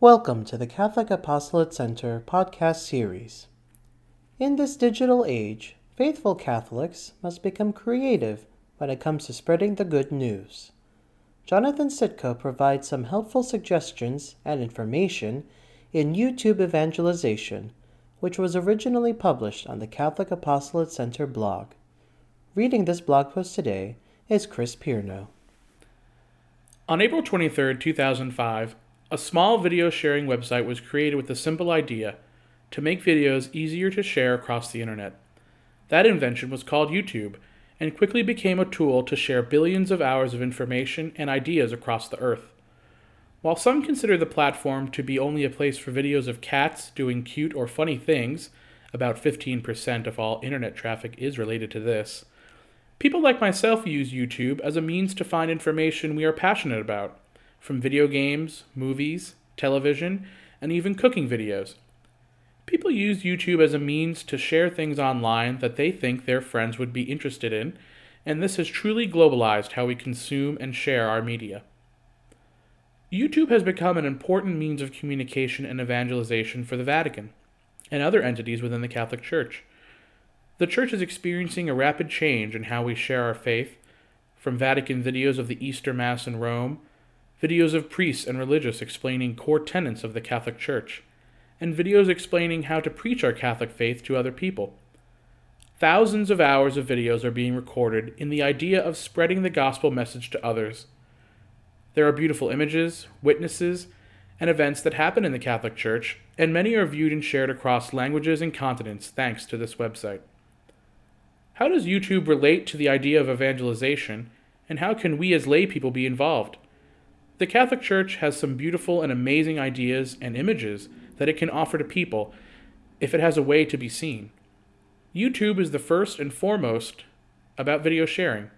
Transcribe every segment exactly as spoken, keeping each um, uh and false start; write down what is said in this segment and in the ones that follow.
Welcome to the Catholic Apostolate Center podcast series. In this digital age, faithful Catholics must become creative when it comes to spreading the good news. Jonathan Sitko provides some helpful suggestions and information in YouTube Evangelization, which was originally published on the Catholic Apostolate Center blog. Reading this blog post today is Chris Pierno. On April twenty-third, two thousand five, a small video sharing website was created with the simple idea to make videos easier to share across the internet. That invention was called YouTube and quickly became a tool to share billions of hours of information and ideas across the earth. While some consider the platform to be only a place for videos of cats doing cute or funny things, about fifteen percent of all internet traffic is related to this, people like myself use YouTube as a means to find information we are passionate about, from video games, movies, television, and even cooking videos. People use YouTube as a means to share things online that they think their friends would be interested in, and this has truly globalized how we consume and share our media. YouTube has become an important means of communication and evangelization for the Vatican and other entities within the Catholic Church. The Church is experiencing a rapid change in how we share our faith, from Vatican videos of the Easter Mass in Rome, videos of priests and religious explaining core tenets of the Catholic Church, and videos explaining how to preach our Catholic faith to other people. Thousands of hours of videos are being recorded in the idea of spreading the gospel message to others. There are beautiful images, witnesses, and events that happen in the Catholic Church, and many are viewed and shared across languages and continents thanks to this website. How does YouTube relate to the idea of evangelization, and how can we as lay people be involved? The Catholic Church has some beautiful and amazing ideas and images that it can offer to people if it has a way to be seen. YouTube is the first and foremost about video sharing.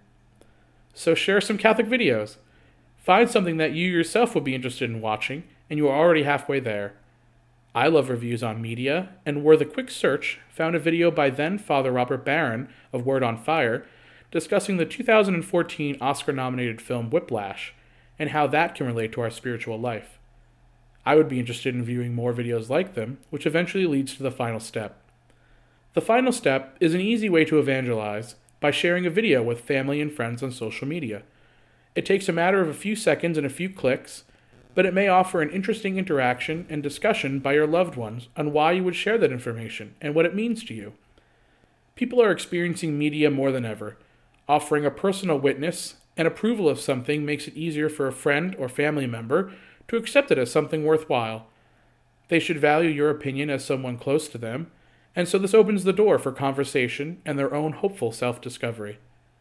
So share some Catholic videos. Find something that you yourself would be interested in watching, and you are already halfway there. I love reviews on media, and with a quick search, found a video by then Father Robert Barron of Word on Fire discussing the two thousand fourteen Oscar-nominated film Whiplash, and how that can relate to our spiritual life. I would be interested in viewing more videos like them, which eventually leads to the final step. The final step is an easy way to evangelize by sharing a video with family and friends on social media. It takes a matter of a few seconds and a few clicks, but it may offer an interesting interaction and discussion by your loved ones on why you would share that information and what it means to you. People are experiencing media more than ever. Offering a personal witness and approval of something makes it easier for a friend or family member to accept it as something worthwhile. They should value your opinion as someone close to them, and so this opens the door for conversation and their own hopeful self-discovery.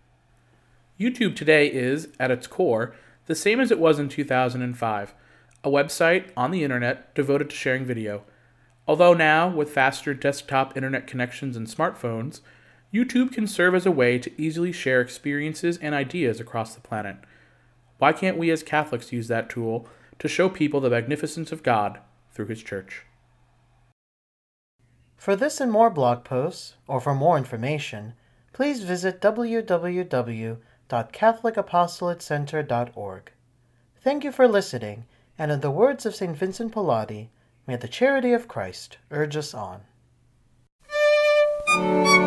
YouTube today is, at its core, the same as it was in two thousand five, a website on the internet devoted to sharing video. Although now, with faster desktop internet connections and smartphones, YouTube can serve as a way to easily share experiences and ideas across the planet. Why can't we as Catholics use that tool to show people the magnificence of God through His Church? For this and more blog posts, or for more information, please visit w w w dot catholic apostolate center dot org. Thank you for listening, and in the words of Saint Vincent Pallotti, may the charity of Christ urge us on.